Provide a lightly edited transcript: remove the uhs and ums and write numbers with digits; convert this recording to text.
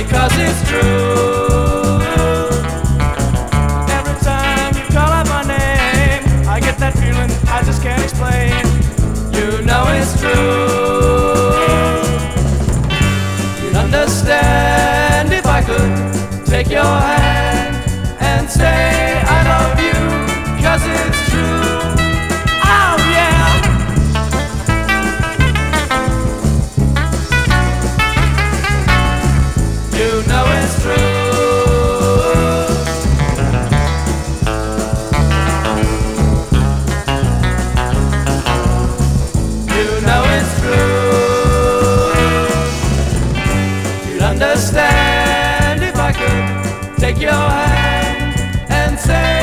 because it's true. Every time you call out my name, I get that feeling I just can't explain. You know it's true. You'd understand if I could take your hand and say I love you, 'cause it's true. Oh yeah. You know it's true. You know it's true. You'd understand if I could take your hand and say